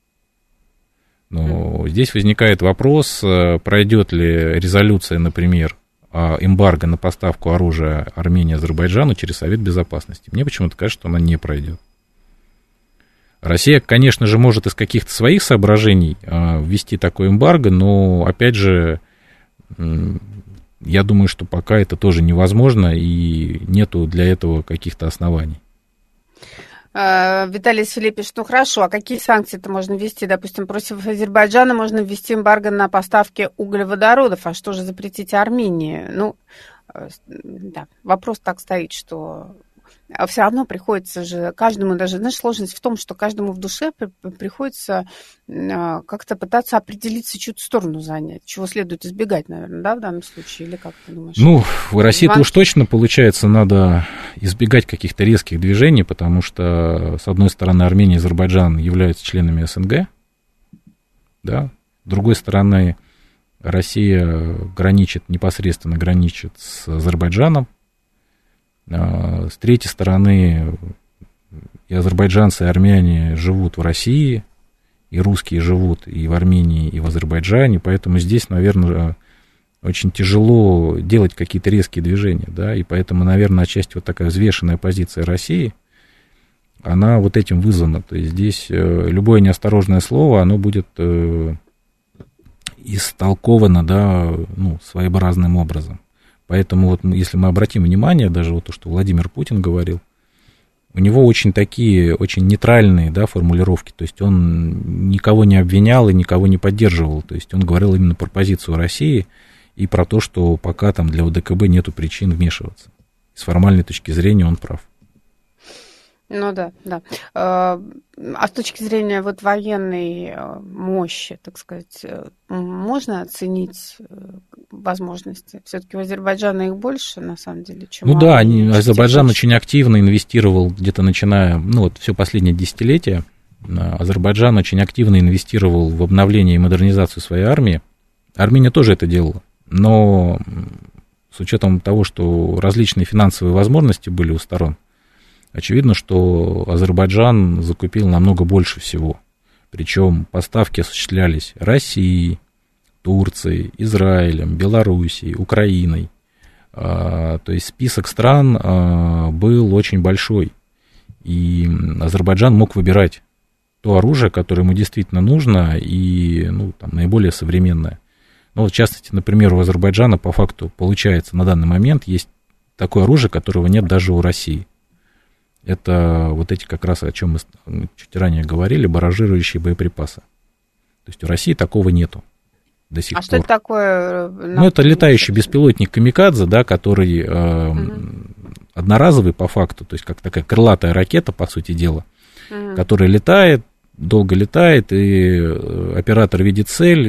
Но здесь возникает вопрос, пройдет ли резолюция, например, эмбарго на поставку оружия Армении и Азербайджану через Совет Безопасности. Мне почему-то кажется, что она не пройдет. Россия, конечно же, может из каких-то своих соображений ввести такое эмбарго, но, опять же, я думаю, что пока это тоже невозможно и нету для этого каких-то оснований. Виталий Филипп пишет, ну хорошо, а какие санкции-то можно ввести? Допустим, против Азербайджана можно ввести эмбарго на поставки углеводородов, а что же запретить Армении? Ну, да, вопрос так стоит, что все равно приходится же каждому, даже, знаешь, сложность в том, что каждому в душе приходится как-то пытаться определиться, чью-то сторону занять, чего следует избегать, наверное, да, в данном случае, или как ты думаешь? Ну, в России-то уж точно, получается, надо избегать каких-то резких движений, потому что, с одной стороны, Армения и Азербайджан являются членами СНГ, да, с другой стороны, Россия граничит, непосредственно граничит с Азербайджаном, с третьей стороны, и азербайджанцы, и армяне живут в России, и русские живут и в Армении, и в Азербайджане, поэтому здесь, наверное, очень тяжело делать какие-то резкие движения, да, и поэтому, наверное, отчасти вот такая взвешенная позиция России, она вот этим вызвана, то есть здесь любое неосторожное слово, оно будет истолковано, да, ну, своеобразным образом. Поэтому вот если мы обратим внимание, даже вот то, что Владимир Путин говорил, у него очень такие, очень нейтральные, да, формулировки, то есть он никого не обвинял и никого не поддерживал, то есть он говорил именно про позицию России и про то, что пока там для ОДКБ нету причин вмешиваться. С формальной точки зрения он прав. Ну да, да. А с точки зрения вот военной мощи, так сказать, можно оценить возможности? Все-таки у Азербайджана их больше, на самом деле, чем... Ну да, они, Азербайджан очень активно инвестировал, где-то начиная, ну вот все последнее десятилетие, Азербайджан очень активно инвестировал в обновление и модернизацию своей армии. Армения тоже это делала, но с учетом того, что различные финансовые возможности были у сторон, очевидно, что Азербайджан закупил намного больше всего. Причем поставки осуществлялись Россией, Турцией, Израилем, Белоруссией, Украиной. То есть список стран был очень большой. И Азербайджан мог выбирать то оружие, которое ему действительно нужно, и ну, там, наиболее современное. Ну, в частности, например, у Азербайджана по факту получается на данный момент есть такое оружие, которого нет даже у России. Это вот эти как раз, о чем мы чуть ранее говорили, барражирующие боеприпасы. То есть у России такого нету до сих а пор. А что это такое? Ну, это летающий беспилотник «Камикадзе», да, который э, угу. одноразовый по факту, то есть как такая крылатая ракета, по сути дела, угу. которая летает, долго летает, и оператор видит цель,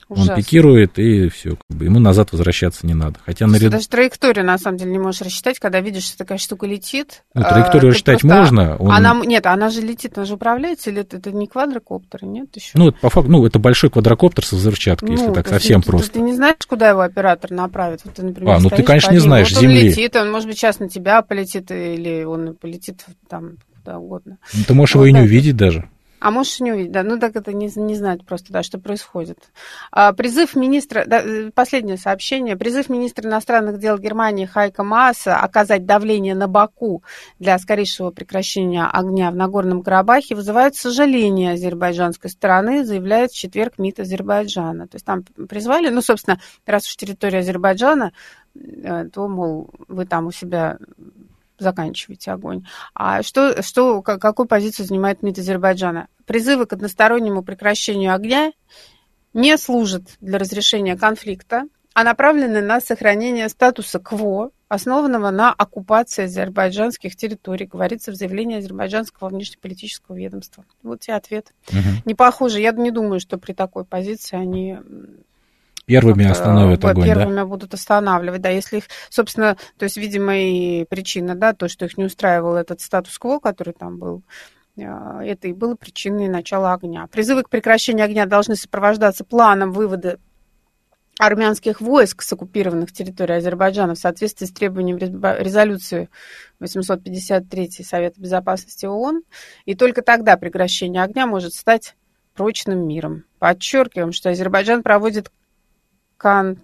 Ужасно. Он пикирует, и все, как бы, ему назад возвращаться не надо. Хотя наряд... Даже траекторию, на самом деле, не можешь рассчитать, когда видишь, что такая штука летит. Ну, траекторию рассчитать просто... можно. Он... Она... Нет, она же летит, она же управляется, или это, это не квадрокоптер, нет еще? Ну, это, по факту, ну, это большой квадрокоптер со взрывчаткой, ну, если так совсем ты, просто. Ты, ты не знаешь, куда его оператор направит? Вот ты, например, а, ну ты, конечно, не знаешь вот земли. Он летит, он, может быть, сейчас на тебя полетит, или он полетит там куда угодно. Ну, ты можешь вот его и не это. увидеть даже. А можешь не увидеть, да, ну так это не, не знать просто, да, что происходит. А, призыв министра, да, последнее сообщение, призыв министра иностранных дел Германии Хайко Мааса оказать давление на Баку для скорейшего прекращения огня в Нагорном Карабахе вызывает сожаление азербайджанской стороны, заявляет в четверг МИД Азербайджана. То есть там призвали, ну, собственно, раз уж территория Азербайджана, то, мол, вы там у себя... заканчивайте огонь. А что, что, какую позицию занимает МИД Азербайджана? Призывы к одностороннему прекращению огня не служат для разрешения конфликта, а направлены на сохранение статуса кво, основанного на оккупации азербайджанских территорий, говорится в заявлении азербайджанского внешнеполитического ведомства. Вот тебе ответ. Угу. Не похоже. Я не думаю, что при такой позиции они... Первыми остановят огонь, первыми да? будут останавливать, да, если их, собственно, то есть, видимо, и причина, да, то, что их не устраивал этот статус-кво, который там был, это и было причиной начала огня. Призывы к прекращению огня должны сопровождаться планом вывода армянских войск с оккупированных территорий Азербайджана в соответствии с требованием резолюции восемьсот пятьдесят три Совета Безопасности ООН, и только тогда прекращение огня может стать прочным миром. Подчеркиваем, что Азербайджан проводит Кон...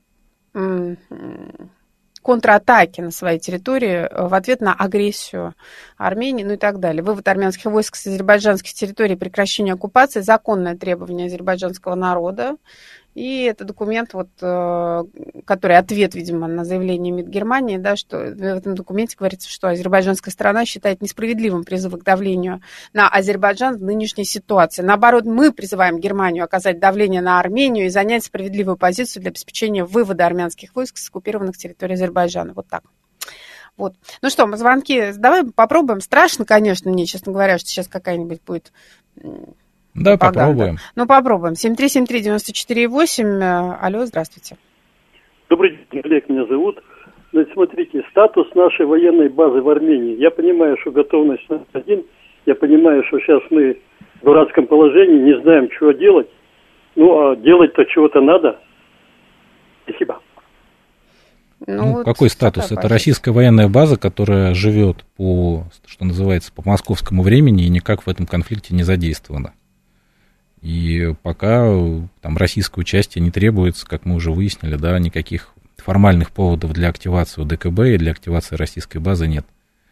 контратаки на своей территории в ответ на агрессию Армении, ну и так далее. Вывод армянских войск с азербайджанских территорий, прекращение оккупации – законное требование азербайджанского народа. И это документ, вот, который ответ, видимо, на заявление МИД Германии, да, что в этом документе говорится, что азербайджанская сторона считает несправедливым призывы к давлению на Азербайджан в нынешней ситуации. Наоборот, мы призываем Германию оказать давление на Армению и занять справедливую позицию для обеспечения вывода армянских войск с оккупированных территорий Азербайджана. Вот так. Вот. Ну что, мы звонки, давай попробуем. Страшно, конечно, мне, честно говоря, что сейчас какая-нибудь будет... Да, пропаганда. Попробуем. Ну, попробуем. семь три семь три девять четыре восемь. Алло, здравствуйте. Добрый день, Олег меня зовут. Значит, смотрите, статус нашей военной базы в Армении. Я понимаю, что готовность один. Я понимаю, что сейчас мы в дурацком положении, не знаем, чего делать. Ну, а делать-то чего-то надо. Спасибо. Ну, ну, вот какой статус? Это российская военная база, которая живет по, что называется, по московскому времени и никак в этом конфликте не задействована. И пока там российское участие не требуется, как мы уже выяснили, да, никаких формальных поводов для активации ОДКБ и для активации российской базы нет.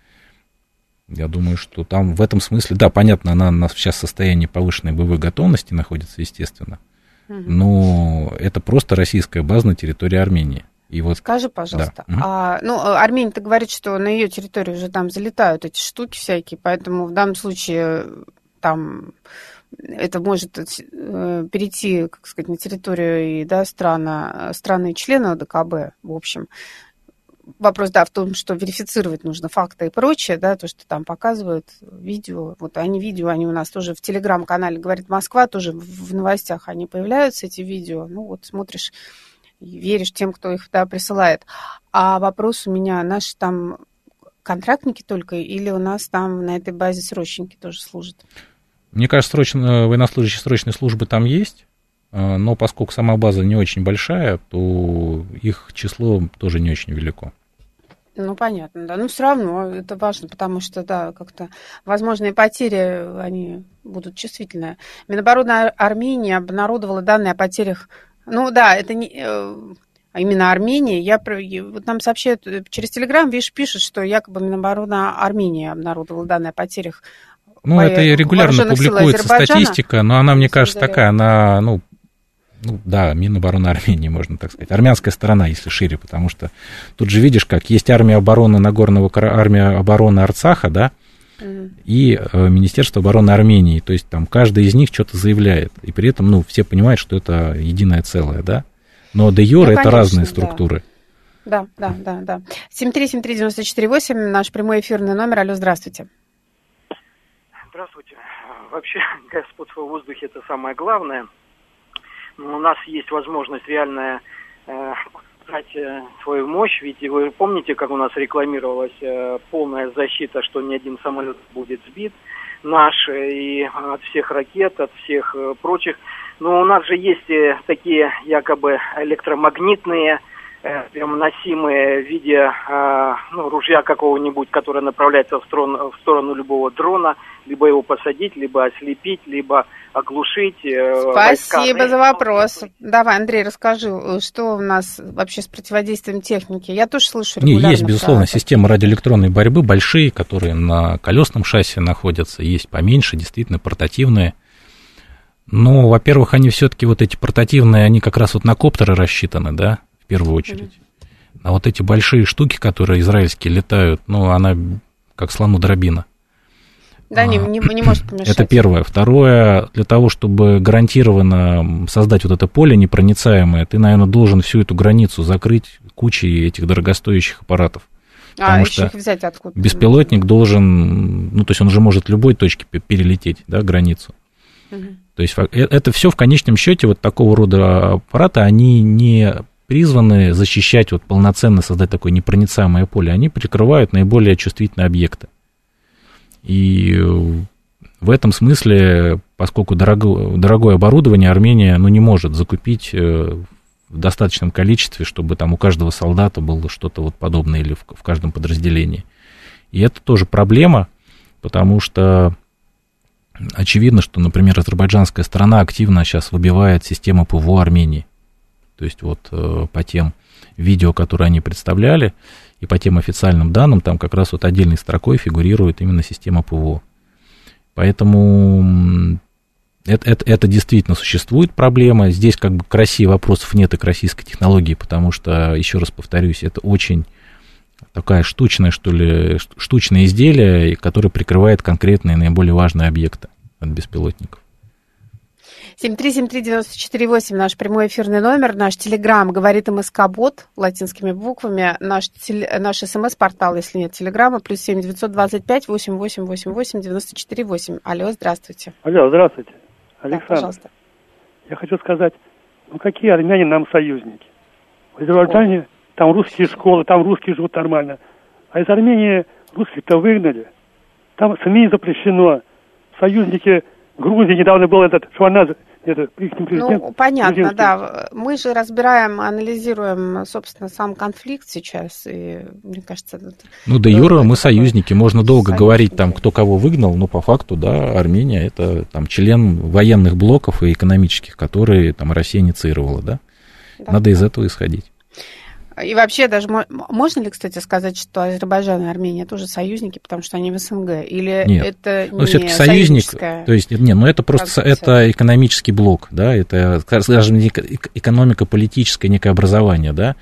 Я думаю, что там в этом смысле, да, понятно, она, она сейчас в состоянии повышенной боевой готовности находится, естественно, угу. но это просто российская база на территории Армении. И вот, скажи, пожалуйста, да. а, ну, Армения-то говорит, что на ее территории уже там залетают эти штуки всякие, поэтому в данном случае там... это может перейти, как сказать, на территорию и, да, страна, страны-члены ОДКБ, в общем. Вопрос, да, в том, что верифицировать нужно факты и прочее, да, то, что там показывают видео. Вот они видео, они у нас тоже в телеграм-канале «Говорит Москва», тоже в новостях они появляются, эти видео. Ну, вот смотришь и веришь тем, кто их, да, присылает. А вопрос у меня, наши там контрактники только или у нас там на этой базе срочники тоже служат? Мне кажется, срочно, военнослужащие срочной службы там есть, но поскольку сама база не очень большая, то их число тоже не очень велико. Ну, понятно, да. Ну, все равно это важно, потому что, да, как-то возможные потери, они будут чувствительные. Минобороны Армении обнародовала данные о потерях. Ну, да, это не... А именно Армения, я, вот нам сообщают через Телеграм, видишь, пишут, что якобы Минобороны Армении обнародовала данные о потерях. Ну, это регулярно публикуется статистика, но она, мне кажется, такая, она, ну, ну, да, Минобороны Армении, можно так сказать, армянская сторона, если шире, потому что тут же видишь, как есть армия обороны Нагорного Карабаха, армия обороны Арцаха, да, mm-hmm. и э, Министерство обороны Армении, то есть там каждый из них что-то заявляет, и при этом, ну, все понимают, что это единое целое, да, но де юре ну, это конечно, разные структуры. Да, да, да, да. семь три семь три девять четыре восемь, наш прямой эфирный номер, алло, здравствуйте. Здравствуйте. Вообще, господство в воздухе – это самое главное. у нас есть возможность реальная э, показать э, свою мощь, ведь вы помните, как у нас рекламировалась э, полная защита, что ни один самолет будет сбит наш, и от всех ракет, от всех э, прочих. Но у нас же есть э, такие якобы электромагнитные, э, прям носимые в виде э, ну, ружья какого-нибудь, которое направляется в сторону, в сторону любого дрона, либо его посадить, либо ослепить, либо оглушить. Э, Спасибо войска. за вопрос. Давай, Андрей, расскажи, что у нас вообще с противодействием техники? Я тоже слышу регулярно. Не, есть, безусловно, системы радиоэлектронной борьбы большие, которые на колесном шасси находятся, есть поменьше, действительно, портативные. Но, во-первых, они все-таки вот эти портативные, они как раз вот на коптеры рассчитаны, да, в первую очередь. Mm-hmm. А вот эти большие штуки, которые израильские летают, ну, она как слону дробина. Да, не, не, не может помешать. Это первое. Второе, для того, чтобы гарантированно создать вот это поле непроницаемое, ты, наверное, должен всю эту границу закрыть кучей этих дорогостоящих аппаратов. А, Потому еще что их взять откуда? беспилотник должен, ну, то есть он же может любой точке перелететь, да, границу. Угу. То есть это все в конечном счете вот такого рода аппараты, они не призваны защищать, вот полноценно создать такое непроницаемое поле, они прикрывают наиболее чувствительные объекты. И в этом смысле, поскольку дорого, дорогое оборудование Армения, ну, не может закупить в достаточном количестве, чтобы там у каждого солдата было что-то вот подобное или в, в каждом подразделении. И это тоже проблема, потому что очевидно, что, например, азербайджанская сторона активно сейчас выбивает систему ПВО Армении. То есть вот по тем видео, которые они представляли, и по тем официальным данным, там как раз вот отдельной строкой фигурирует именно система ПВО. Поэтому это, это, это действительно существует проблема. Здесь как бы к России вопросов нет и к российской технологии, потому что, еще раз повторюсь, это очень такая штучная, что ли, штучное изделие, которое прикрывает конкретные наиболее важные объекты от беспилотников. семь три семь три девять четыре восемь наш прямой эфирный номер, наш телеграм говорит МСК-бот латинскими буквами, наш, теле, наш смс-портал, если нет телеграмма, плюс семь девятьсот двадцать пять восемь восемь восемь восемь девяносто четыре восемь. Алло, здравствуйте. Алло, здравствуйте. Александр. Да, пожалуйста. Я хочу сказать, ну какие армяне нам союзники? В Азербайджане там русские школы, там русские живут нормально. А из Армении русских-то выгнали. Там СМИ запрещено. Союзники Грузии, недавно был этот Шварнадзе, это их президент. Ну, понятно, да. Мы же разбираем, анализируем, собственно, сам конфликт сейчас, и, мне кажется... Это... Ну, де юре мы союзники. Можно долго союзники. говорить, там, кто кого выгнал, но по факту, да, Армения — это там член военных блоков и экономических, которые там Россия инициировала, да? да Надо да. из этого исходить. И вообще даже можно ли, кстати, сказать, что Азербайджан и Армения тоже союзники, потому что они в СНГ? Или нет. это ну, не все-таки союзник, то есть нет, ну это просто это экономический блок, да, это, скажем, экономико-политическое некое образование, да.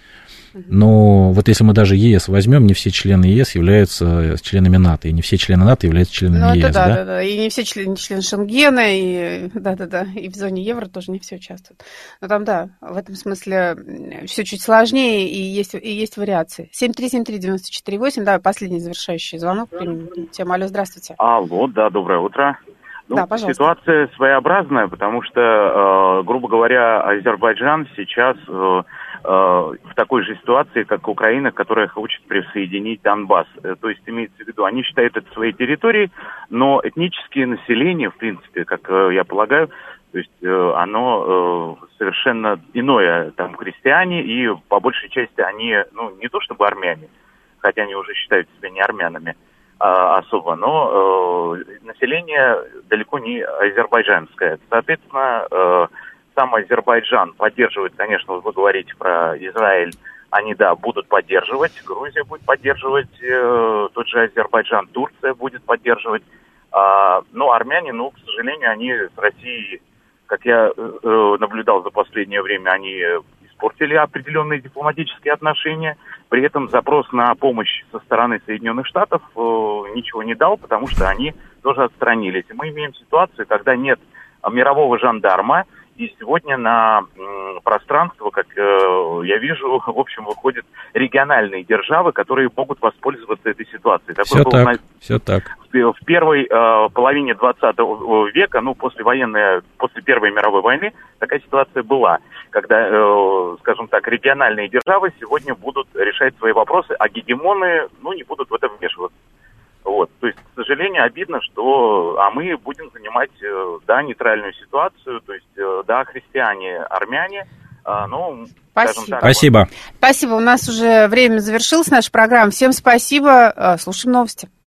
Но вот если мы даже ЕС возьмем, не все члены ЕС являются членами НАТО, и не все члены НАТО являются членами ну, ЕС, да, да? да, да, и не все члены, члены Шенгена, и да, да, да, и в зоне евро тоже не все участвуют. Но там, да, в этом смысле все чуть сложнее, и есть, и есть вариации. семь три семь три девять четыре восемь, давай последний завершающий звонок. Тема. Алло, здравствуйте. Алло, да, доброе утро. Ну, да, пожалуйста. Ситуация своеобразная, потому что, э, грубо говоря, Азербайджан сейчас э, э, в такой же ситуации, как Украина, которая хочет присоединить Донбасс. Э, то есть, имеется в виду, они считают это своей территорией, но этническое население, в принципе, как э, я полагаю, то есть э, оно э, совершенно иное. Там христиане, и по большей части они, ну, не то чтобы армяне, хотя они уже считают себя не армянами, особо, но э, население далеко не азербайджанское. Соответственно, э, сам Азербайджан поддерживает, конечно, вот вы говорите про Израиль, они, да, будут поддерживать, Грузия будет поддерживать, э, тот же Азербайджан, Турция будет поддерживать, э, но армяне, ну, к сожалению, они с Россией, как я э, наблюдал за последнее время, они испортили определенные дипломатические отношения. При этом запрос на помощь со стороны Соединенных Штатов э, ничего не дал, потому что они тоже отстранились. И мы имеем ситуацию, когда нет мирового жандарма, И сегодня на пространство, как я вижу, в общем, выходят региональные державы, которые могут воспользоваться этой ситуацией. Такое все было так, на... все так. В первой э, половине двадцатого века, ну, после военной, после Первой мировой войны, такая ситуация была, когда, э, скажем так, региональные державы сегодня будут решать свои вопросы, а гегемоны, ну, не будут в это вмешиваться. Вот, то есть, к сожалению, обидно, что, а мы будем занимать, э, да, нейтральную ситуацию, то есть, э, да, христиане, армяне, э, ну, спасибо. Так, спасибо. Спасибо, у нас уже время завершилось, наша программа. Всем спасибо, слушаем новости.